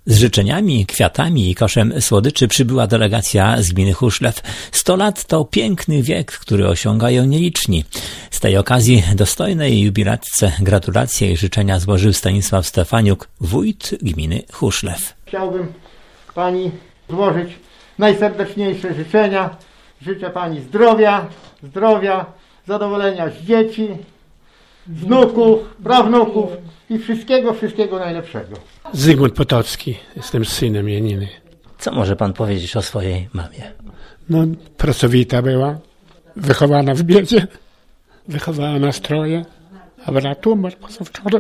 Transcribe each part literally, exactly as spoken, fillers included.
Z życzeniami, kwiatami i koszem słodyczy przybyła delegacja z gminy Chuszlew. Sto lat to piękny wiek, który osiągają nieliczni. Z tej okazji dostojnej jubilatce gratulacje i życzenia złożył Stanisław Stefaniuk, wójt gminy Chuszlew. Chciałbym pani złożyć najserdeczniejsze życzenia. Życzę pani zdrowia, zdrowia, zadowolenia z dzieci, wnuków, prawnuków i wszystkiego, wszystkiego najlepszego. Zygmunt Potocki, jestem synem Janiny. Co może pan powiedzieć o swojej mamie? No, pracowita była, wychowana w biedzie, wychowała na stroje, a brat umarł pozawczoraj.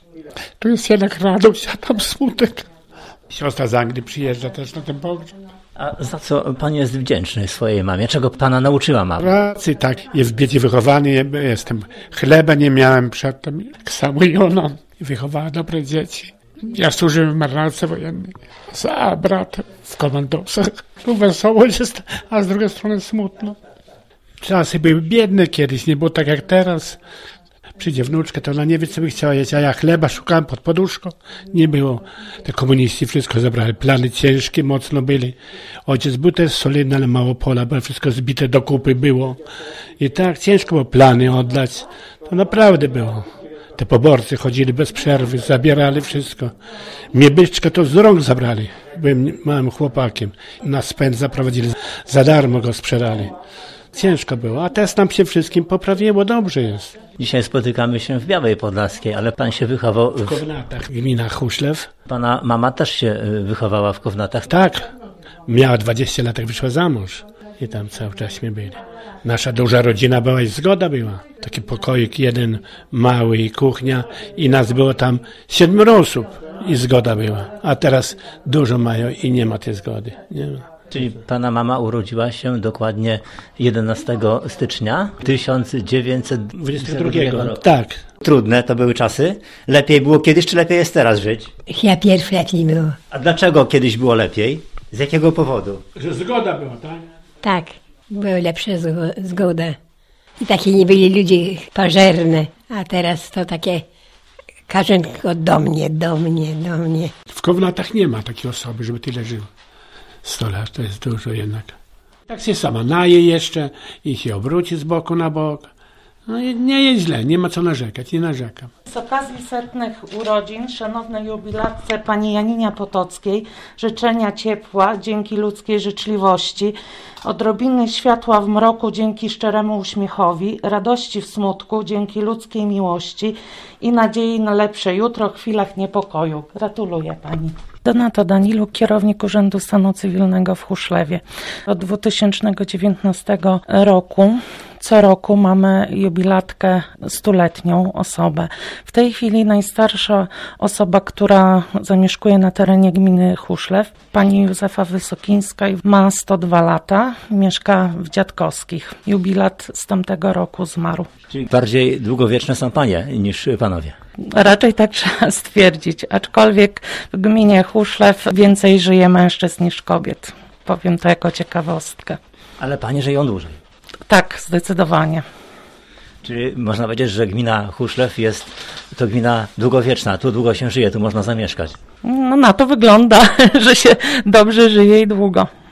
Tu jest jednak radość, a tam smutek. Siostra z Anglii przyjeżdża też na ten pogrzeb. A za co pan jest wdzięczny swojej mamie? Czego pana nauczyła mama? Pracy, tak, jest w biedzie wychowany, jestem, chleba nie miałem przedtem, tak samo i ona. Wychowała dobre dzieci. Ja służyłem w marynarce wojennej, a brat w komandosach. Tu wesoło jest, a z drugiej strony smutno. Czasy były biedne kiedyś, nie było tak jak teraz. Przyjdzie wnuczka, to ona nie wie, co by chciała jeść, a ja chleba szukałem pod poduszką. Nie było. Te komuniści wszystko zabrali. Plany ciężkie, mocno byli. Ojciec był też solidny, ale mało pola, bo wszystko zbite do kupy było. I tak ciężko było plany oddać. To naprawdę było. Te poborcy chodzili bez przerwy, zabierali wszystko. Mnie byczka to z rąk zabrali. Byłem małym chłopakiem. Na spęd zaprowadzili. Za darmo go sprzedali. Ciężko było, a teraz nam się wszystkim poprawiło, dobrze jest. Dzisiaj spotykamy się w Białej Podlaskiej, ale pan się wychował w... W Kownatach, gmina Chuszlew. Pana mama też się wychowała w Kownatach? Tak, miała dwadzieścia lat, jak wyszła za mąż i tam cały czas my byli. Nasza duża rodzina była i zgoda była. Taki pokoik jeden mały i kuchnia i nas było tam siedmioro osób i zgoda była. A teraz dużo mają i nie ma tej zgody. Nie ma. Czyli pana mama urodziła się dokładnie jedenastego stycznia tysiąc dziewięćset dwudziestego drugiego roku. Tak. Trudne to były czasy. Lepiej było kiedyś, czy lepiej jest teraz żyć? Ja pierwszy lepiej było. A dlaczego kiedyś było lepiej? Z jakiego powodu? Że zgoda była, tak? Tak, była lepsza zgoda. I takie nie byli ludzie pażerne, a teraz to takie każdy do mnie, do mnie, do mnie. W Kownatach nie ma takiej osoby, żeby tyle żyło. Sto lat to jest dużo jednak. Tak się sama naje jeszcze i się obróci z boku na bok. No i nie jest źle, nie ma co narzekać, nie narzekam. Z okazji setnych urodzin szanownej jubilatce pani Janinie Potockiej życzenia ciepła dzięki ludzkiej życzliwości, odrobiny światła w mroku dzięki szczeremu uśmiechowi, radości w smutku dzięki ludzkiej miłości i nadziei na lepsze jutro w chwilach niepokoju. Gratuluję pani. Donato Daniluk, kierownik Urzędu Stanu Cywilnego w Chuszlewie. Od dwa tysiące dziewiętnastego roku co roku mamy jubilatkę stuletnią osobę. W tej chwili najstarsza osoba, która zamieszkuje na terenie gminy Chuszlew, pani Józefa Wysokińska, ma sto dwa lata, mieszka w Dziadkowskich. Jubilat z tamtego roku zmarł. Czyli bardziej długowieczne są panie niż panowie. Raczej tak trzeba stwierdzić, aczkolwiek w gminie Chuszlew więcej żyje mężczyzn niż kobiet. Powiem to jako ciekawostkę. Ale panie żyją dłużej. Tak, zdecydowanie. Czyli można powiedzieć, że gmina Chuszlew jest to gmina długowieczna. Tu długo się żyje, tu można zamieszkać. No na to wygląda, że się dobrze żyje i długo.